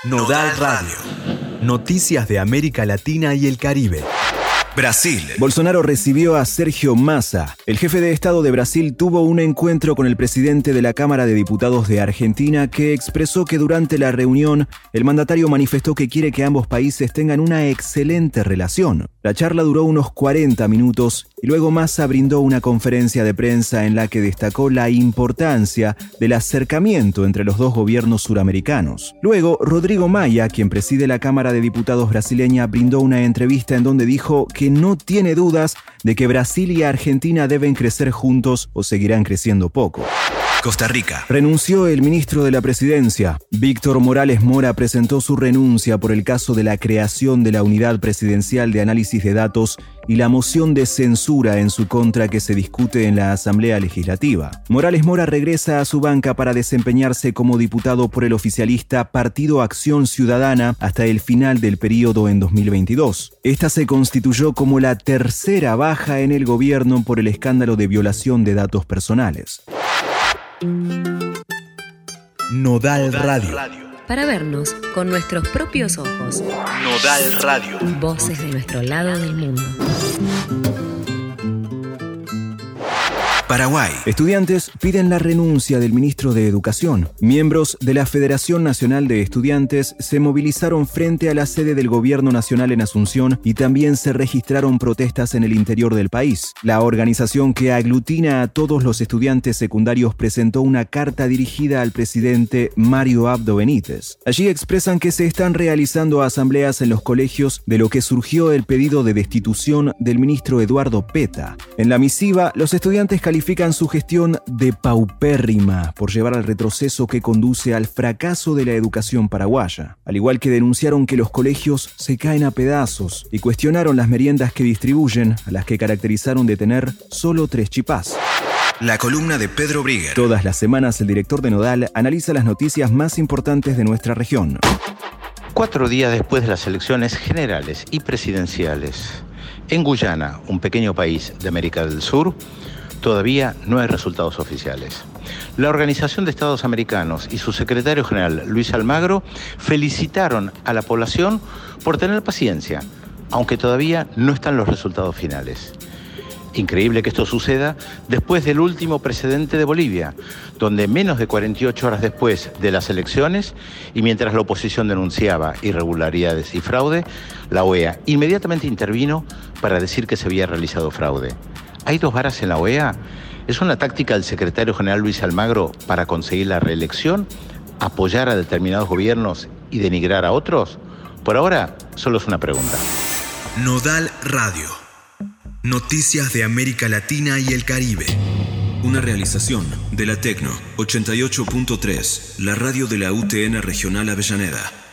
Nodal Radio. Noticias de América Latina y el Caribe. Brasil. Bolsonaro recibió a Sergio Massa. El jefe de Estado de Brasil tuvo un encuentro con el presidente de la Cámara de Diputados de Argentina, que expresó que durante la reunión el mandatario manifestó que quiere que ambos países tengan una excelente relación. La charla duró unos 40 minutos y luego Massa brindó una conferencia de prensa en la que destacó la importancia del acercamiento entre los dos gobiernos suramericanos. Luego, Rodrigo Maia, quien preside la Cámara de Diputados brasileña, brindó una entrevista en donde dijo que no tiene dudas de que Brasil y Argentina deben crecer juntos o seguirán creciendo poco. Costa Rica. Renunció el ministro de la Presidencia. Víctor Morales Mora presentó su renuncia por el caso de la creación de la Unidad Presidencial de Análisis de Datos y la moción de censura en su contra que se discute en la Asamblea Legislativa. Morales Mora regresa a su banca para desempeñarse como diputado por el oficialista Partido Acción Ciudadana hasta el final del periodo en 2022. Esta se constituyó como la tercera baja en el gobierno por el escándalo de violación de datos personales. Nodal Radio. Para vernos con nuestros propios ojos. Nodal Radio. Voces de nuestro lado del mundo. Paraguay. Estudiantes piden la renuncia del ministro de Educación. Miembros de la Federación Nacional de Estudiantes se movilizaron frente a la sede del Gobierno Nacional en Asunción y también se registraron protestas en el interior del país. La organización, que aglutina a todos los estudiantes secundarios, presentó una carta dirigida al presidente Mario Abdo Benítez. Allí expresan que se están realizando asambleas en los colegios, de lo que surgió el pedido de destitución del ministro Eduardo Peta. En la misiva, los estudiantes califican su gestión de paupérrima por llevar al retroceso que conduce al fracaso de la educación paraguaya, al igual que denunciaron que los colegios se caen a pedazos y cuestionaron las meriendas que distribuyen, a las que caracterizaron de tener solo 3 chipás. La columna de Pedro Brigger. Todas las semanas el director de Nodal analiza las noticias más importantes de nuestra región. 4 días después de las elecciones generales y presidenciales, en Guyana, un pequeño país de América del Sur, todavía no hay resultados oficiales. La Organización de Estados Americanos y su secretario general, Luis Almagro, felicitaron a la población por tener paciencia, aunque todavía no están los resultados finales. Increíble que esto suceda después del último precedente de Bolivia, donde menos de 48 horas después de las elecciones y mientras la oposición denunciaba irregularidades y fraude, la OEA inmediatamente intervino para decir que se había realizado fraude. ¿Hay 2 varas en la OEA? ¿Es una táctica del secretario general Luis Almagro para conseguir la reelección, apoyar a determinados gobiernos y denigrar a otros? Por ahora, solo es una pregunta. Nodal Radio. Noticias de América Latina y el Caribe. Una realización de la Tecno 88.3, la radio de la UTN Regional Avellaneda.